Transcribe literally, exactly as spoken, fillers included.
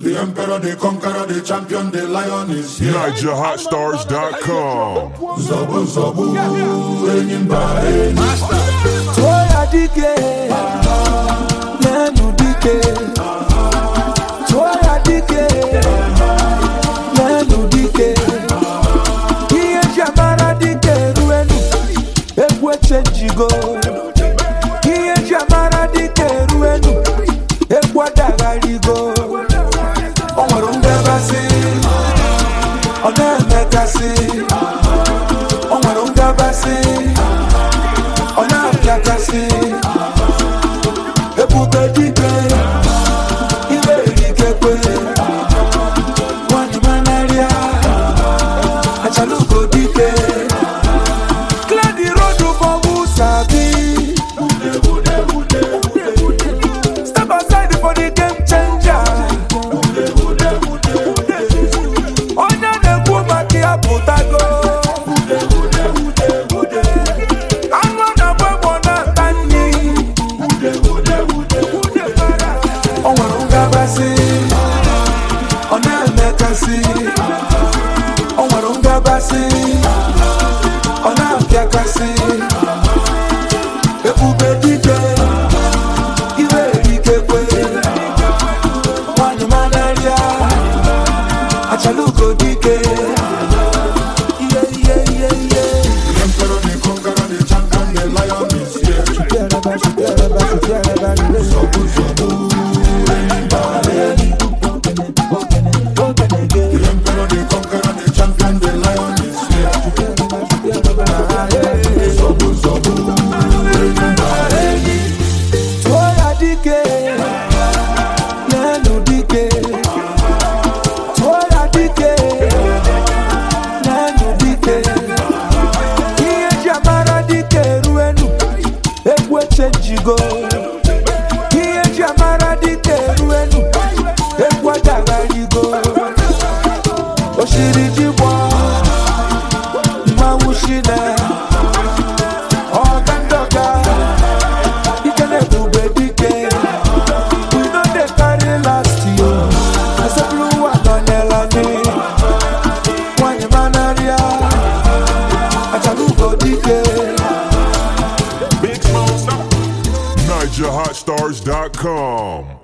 The emperor, the conqueror, the champion, the lion is here. Niger Hot Stars dot com. Zobu zobu, enyimba enyi. Toya dike, nenu dike. Toya dike, nenu dike. Iye jamara dike ruenu, ekwe chenjigo. Iye jamara dike ruenu, ekwa dagarigo. Onwere ngabasi, onemekasi. Onwere ngabasi, onapiakasi. Ebube dike, iwe erikekwe. Nwanyị manaria, achalugo dike. Clear the road for who sabi. Step aside for the game changer. Onya na-ekwu maka ya pụtago. Anụ na-agba egbo na-ata nri. O nwere ngabasị, ọ na-emekasị. O nwere ngabasị, ọ na-apịakasị. Ebube dike, iwe erikekwe. Nwanyị manaria, achalugo dike. Iye iye iye iye. The emperor, the conqueror, the champion, the lion is here. Zobu zobu, enyimba enyi. The emperor, the conqueror, the champion, the lion is here. Zobu zobu, enyimba enyi. Toya dike, nenu dike. Toya dike, nenu dike. Iye jamara dike ruenu, ekwe chenjigo. Iye jamara dike ruenu, ekwe dagarigo. Oshiri jibwa, mawushine. Ogandoga, ikene bube dike. We know they carry last year. I said blue one on Elani. One manaria, achalugo dike. Big Smoke. Niger Hot Stars dot com.